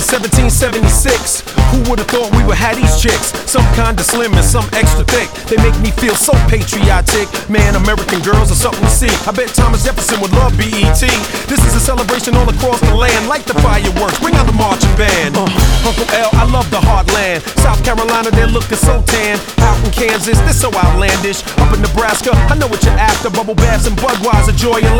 1776. Who would've thought we would have these chicks? Some kinda slim and some extra thick. They make me feel so patriotic. Man, American girls are something to see. I bet Thomas Jefferson would love BET. This is a celebration all across the land. Like the fireworks, bring out the marching band. Uncle L, I love the heartland. South Carolina, they're looking so tan. Out in Kansas, they're so outlandish. Up in Nebraska, I know what you're after. Bubble baths and Budweiser, joy and